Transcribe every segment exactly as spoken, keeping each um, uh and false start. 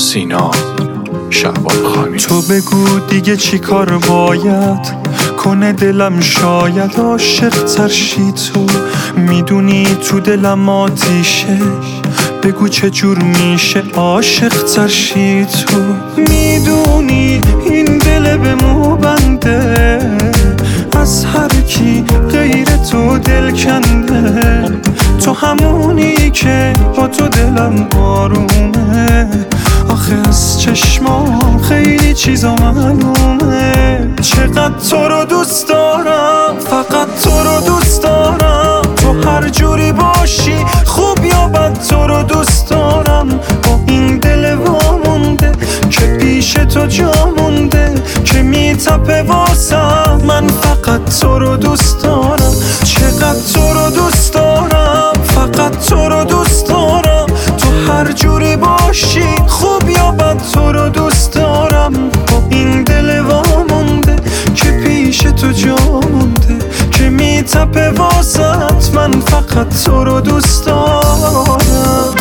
سینا شعبان خانی. تو بگو دیگه چی کار باید کنه دلم، شاید عاشق ترشی. تو میدونی تو دلم آتیشه، بگو چه جور میشه عاشق ترشی. تو میدونی این دل به مو بنده، از هر کی غیر تو دل کنده. تو همونی که با تو دلم آرومه، آخه از چشمام خیلی چیزا معلومه. چقدر تو رو دوست دارم، فقط تو رو دوست دارم. تو هر جوری باشی خوب یا بد تو رو دوست دارم. با این دل وامونده که پیش تو جا مونده، که میتپه واسم. من فقط تو رو دوست دارم. چقدر تو رو دوست دارم، فقط تو رو دوست دارم. تو هر جوری باشی خوب یا بد تو رو دوست دارم. با این دل وامونده که پیش تو جا مونده، که میتپه واسط. من فقط تو رو دوست دارم.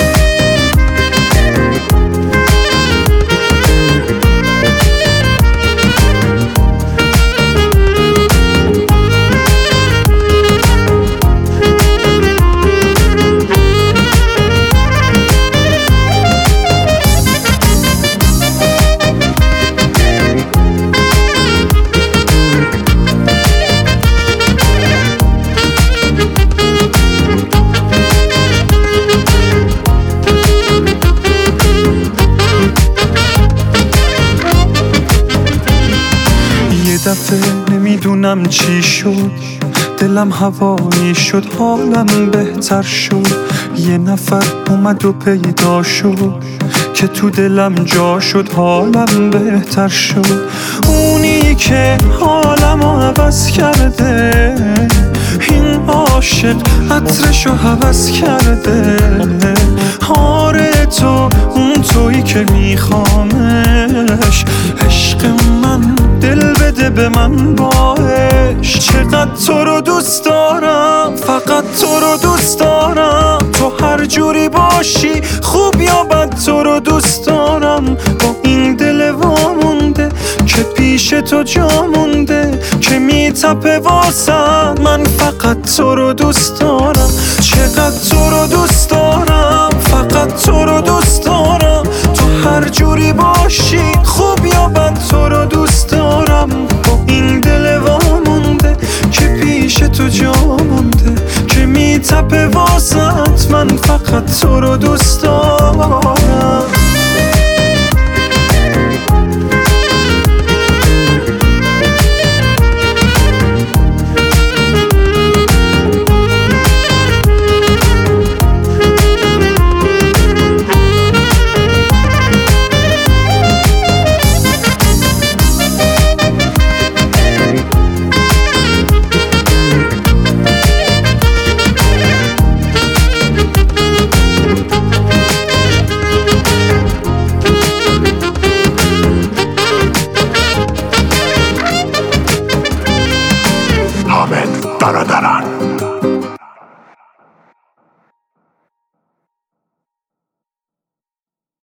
دفعه نمیدونم چی شد، دلم هوایی شد، حالم بهتر شد. یه نفر اومد و پیدا شد که تو دلم جا شد، حالم بهتر شد. اونی که حالمو عوض کرده، این عاشق عطرشو حوض کرده. آره تو اون تویی که میخوامش، عشق من دل بده به من باش. چقدر تو رو دوست دارم، فقط تو رو دوست دارم. تو هر جوری باشی خوب یا بد تو رو دوست دارم. با این دل وامونده که پیش تو جا مونده، که میتپه واسم. من فقط تو رو دوست دارم. چقدر تو رو دوست دارم، فقط تو رو دوست دارم. تو هر جوری باشی خوب یا بد تو رو دوست دارم. با این دل وامونده که پیش تو جا مونده، که میتپه واسط. من فقط تو رو دوست دارم.